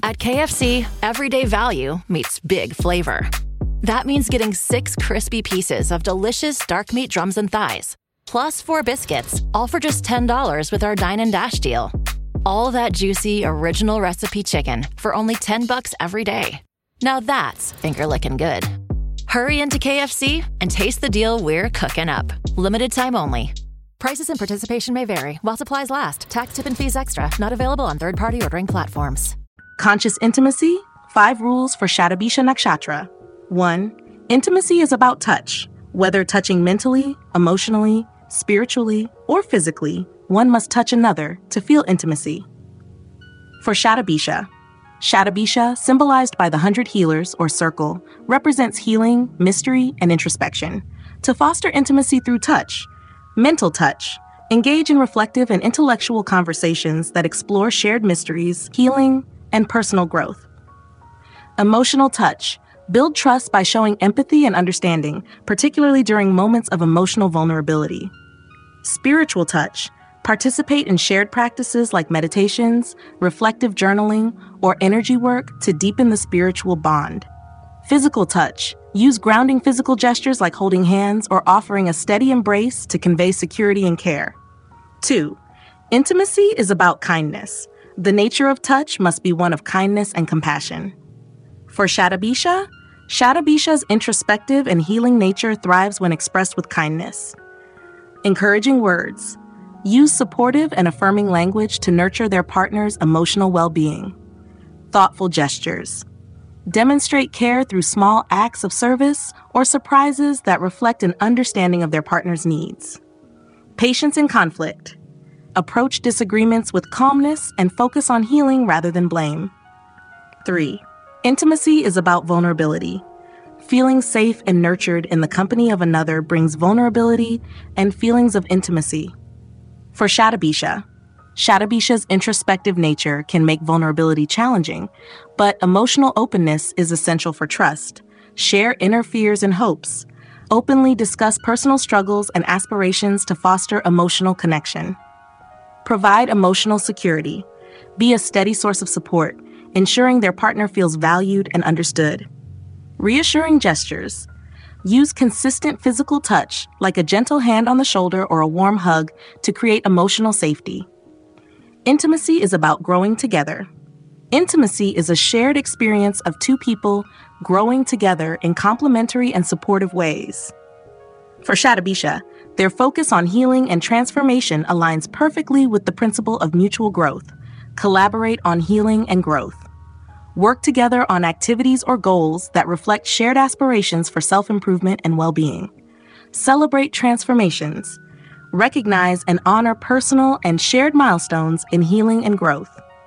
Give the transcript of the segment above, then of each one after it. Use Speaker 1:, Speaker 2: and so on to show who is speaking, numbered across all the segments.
Speaker 1: At KFC, everyday value meets big flavor. That means getting 6 crispy pieces of delicious dark meat drums and thighs, plus 4 biscuits, all for just $10 with our Dine and Dash deal. All that juicy, original recipe chicken for only $10 every day. Now that's finger-licking good. Hurry into KFC and taste the deal we're cooking up. Limited time only. Prices and participation may vary while supplies last. Tax, tip, and fees extra. Not available on third-party ordering platforms.
Speaker 2: Conscious intimacy, 5 rules for Shatabisha Nakshatra. 1. Intimacy is about touch. Whether touching mentally, emotionally, spiritually, or physically, one must touch another to feel intimacy. For Shatabisha, Shatabisha, symbolized by the 100 healers or circle, represents healing, mystery, and introspection. To foster intimacy through touch, mental touch, engage in reflective and intellectual conversations that explore shared mysteries, healing, and personal growth. Emotional touch, build trust by showing empathy and understanding, particularly during moments of emotional vulnerability. Spiritual touch, participate in shared practices like meditations, reflective journaling, or energy work to deepen the spiritual bond. Physical touch, use grounding physical gestures like holding hands or offering a steady embrace to convey security and care. 2. Intimacy is about kindness. The nature of touch must be one of kindness and compassion. For Shatabisha, Shatabisha's introspective and healing nature thrives when expressed with kindness. Encouraging words. Use supportive and affirming language to nurture their partner's emotional well-being. Thoughtful gestures. Demonstrate care through small acts of service or surprises that reflect an understanding of their partner's needs. Patience in conflict. Approach disagreements with calmness and focus on healing rather than blame. 3. Intimacy is about vulnerability. Feeling safe and nurtured in the company of another brings vulnerability and feelings of intimacy. For Shatabisha, Shatabisha's introspective nature can make vulnerability challenging, but emotional openness is essential for trust. Share inner fears and hopes. Openly discuss personal struggles and aspirations to foster emotional connection. Provide emotional security. Be a steady source of support, ensuring their partner feels valued and understood. Reassuring gestures. Use consistent physical touch, like a gentle hand on the shoulder or a warm hug, to create emotional safety. Intimacy is about growing together. Intimacy is a shared experience of 2 people growing together in complementary and supportive ways. For Shatabisha, their focus on healing and transformation aligns perfectly with the principle of mutual growth. Collaborate on healing and growth. Work together on activities or goals that reflect shared aspirations for self-improvement and well-being. Celebrate transformations. Recognize and honor personal and shared milestones in healing and growth.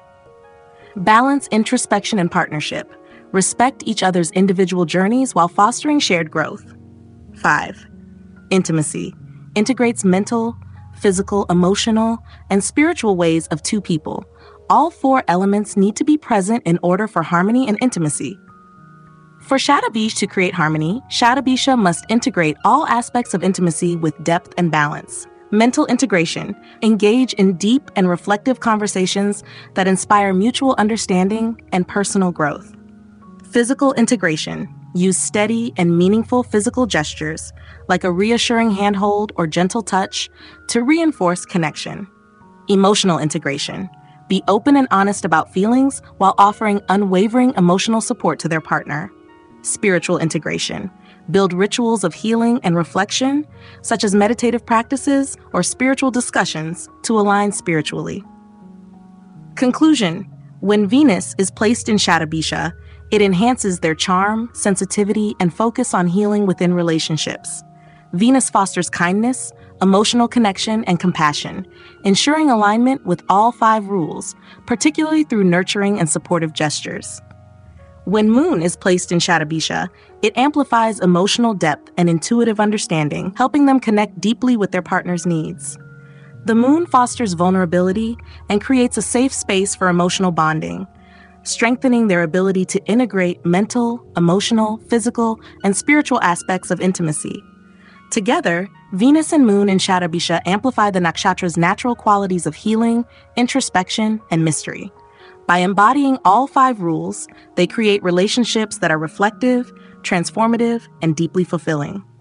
Speaker 2: Balance introspection and partnership. Respect each other's individual journeys while fostering shared growth. 5. Intimacy integrates mental, physical, emotional, and spiritual ways of 2 people. All 4 elements need to be present in order for harmony and intimacy. For Shatabisha to create harmony, Shatabisha must integrate all aspects of intimacy with depth and balance. Mental integration. Engage in deep and reflective conversations that inspire mutual understanding and personal growth. Physical integration. Use steady and meaningful physical gestures, like a reassuring handhold or gentle touch, to reinforce connection. Emotional integration. Be open and honest about feelings while offering unwavering emotional support to their partner. Spiritual integration. Build rituals of healing and reflection, such as meditative practices or spiritual discussions, to align spiritually. Conclusion. When Venus is placed in Shatabisha, it enhances their charm, sensitivity, and focus on healing within relationships. Venus fosters kindness, emotional connection, and compassion, ensuring alignment with all 5 rules, particularly through nurturing and supportive gestures. When Moon is placed in Shatabisha, it amplifies emotional depth and intuitive understanding, helping them connect deeply with their partner's needs. The Moon fosters vulnerability and creates a safe space for emotional bonding, strengthening their ability to integrate mental, emotional, physical, and spiritual aspects of intimacy. Together, Venus and Moon in Shatabisha amplify the nakshatra's natural qualities of healing, introspection, and mystery. By embodying all 5 rules, they create relationships that are reflective, transformative, and deeply fulfilling.